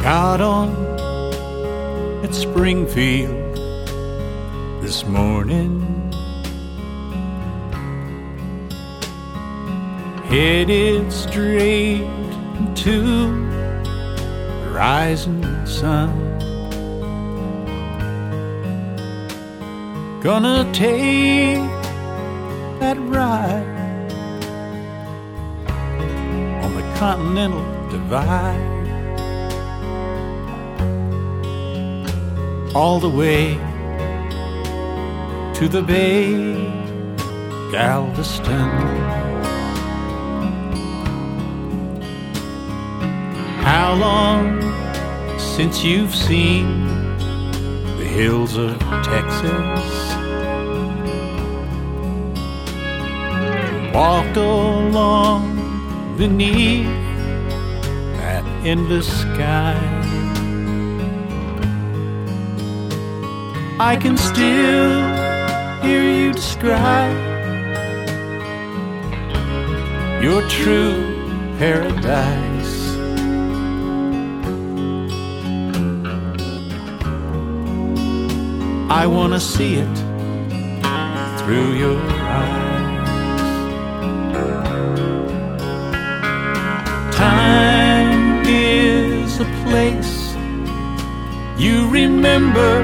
Out on at Springfield this morning, headed straight to the rising sun. Gonna take that ride on the Continental Divide, all the way to the Bay, Galveston. How long since you've seen the hills of Texas? Walked along beneath that endless sky. I can still hear you describe your true paradise. I want to see it through your eyes. Time is a place you remember,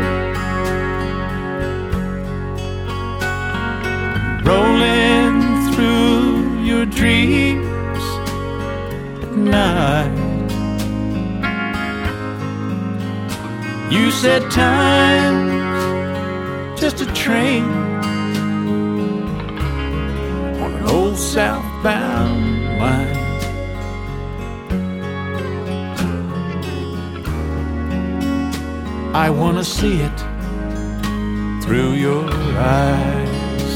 rolling through your dreams at night. You said time's just a train on an old southbound line. I want to see it through your eyes.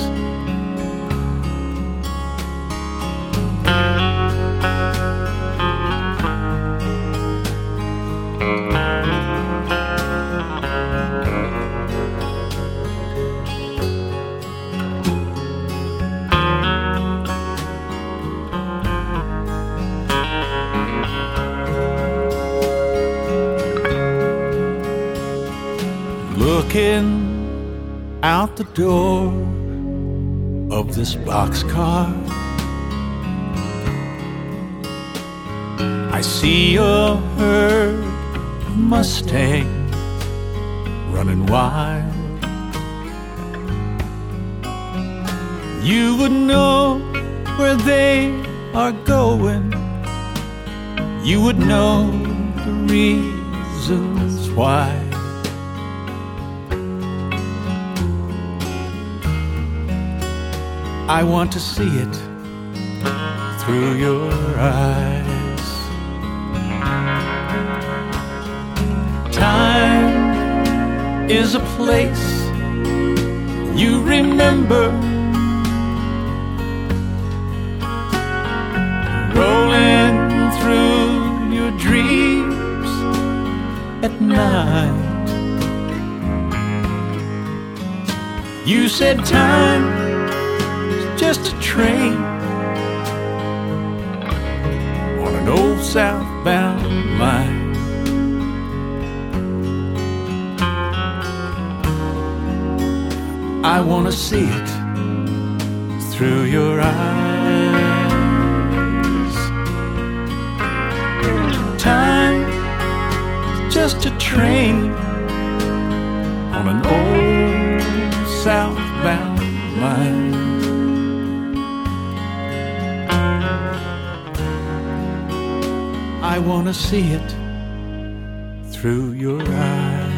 Looking out the door of this boxcar, I see a herd of Mustangs running wild. You would know where they are going. You would know the reasons why. I want to see it through your eyes. Time is a place you remember, rolling through your dreams at night. You said time just a train on an old southbound line. I want to see it through your eyes. Time just a train on an old southbound line. I want to see it through your eyes.